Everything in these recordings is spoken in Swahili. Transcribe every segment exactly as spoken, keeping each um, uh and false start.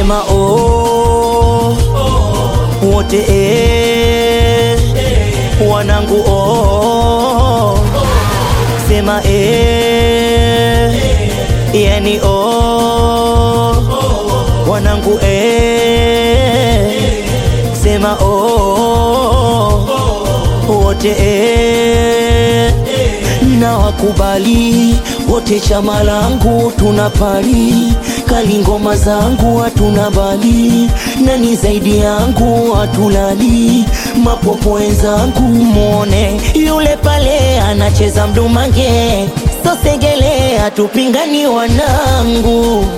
sema oh, wote eh, wanangu oh, sema eh, yani oh, wanangu eh, sema oh, wote eh, na wakubali wote chama langu tunapali, kali ngoma zangu hatuna bali, nani zaidi yangu hatulali, mapopo wenzangu muone yule pale anacheza mdumange, so segele hatupingani wanangu,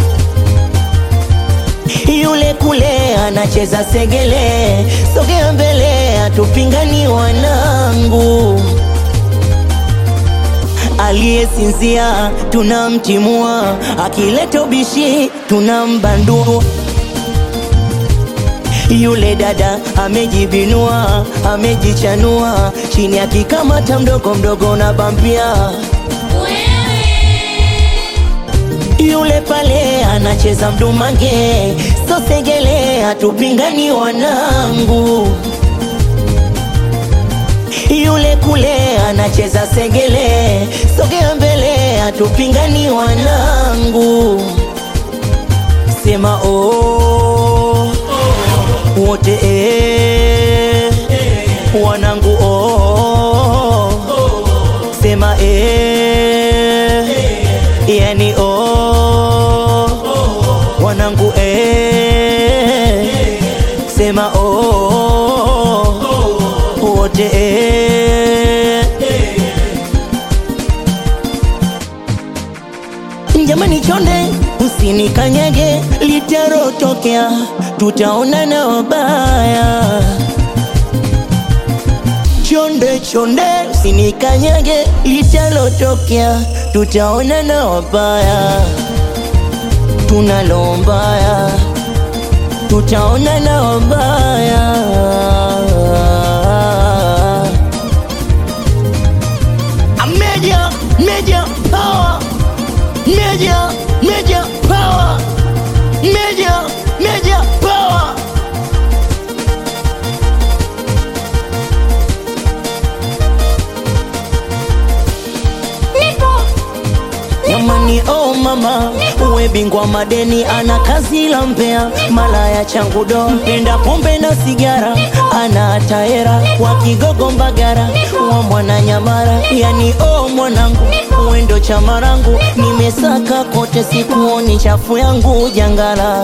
yule kule anacheza segele, sogea mbele hatupingani wanangu, aliyesinzia tunamtimua, akileta ubishi tunambandua, yule dada amejibinua, amejichanua, chini akikamata mdogo mdogo na bambia, yule pale anacheza mdumange, so segele hatupingani wanangu, yule kule anacheza segele, sogea mbele hatupingani wanangu, sema oh, wote eh, wanangu oh, sema eh, yani oh, wanangu eh, sema oh, wote eh. Jamani chonde usinikanyage, litarotokea tutaona na wabaya, chonde chonde usinikanyage, litarotokea tutaona na wabaya, tunalombaya tutaona na wabaya, Major, major power, major, major power, major, major power. Jamani oh mama, uwe bingwa madeni, ana kazi la mpea, malaya changu do, mpenda pombe na sigara, ana taera, wa Kigogo Mbagara, wa mwana Nyamara, yani oh mwanangu, uendo chamarangu, nimesaka kote sikuoni chafu yangu jangala,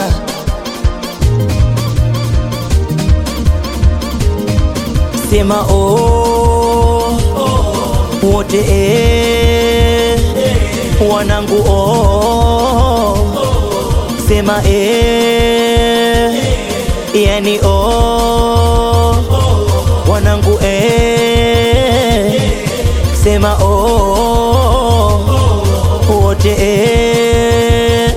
sema oh, wote eh, wanangu oh, sema eh, yani oh, wanangu eh, sema oh, wote eh,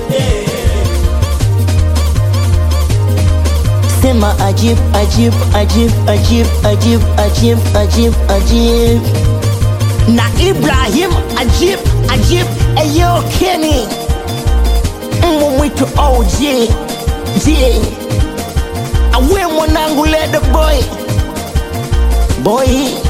sema ajib ajib ajib ajib ajib ajib ajib ajib na Ibrahim Ajib Ajib Ayo Kenny Mwitu O G G awe mwanangu leda boy boy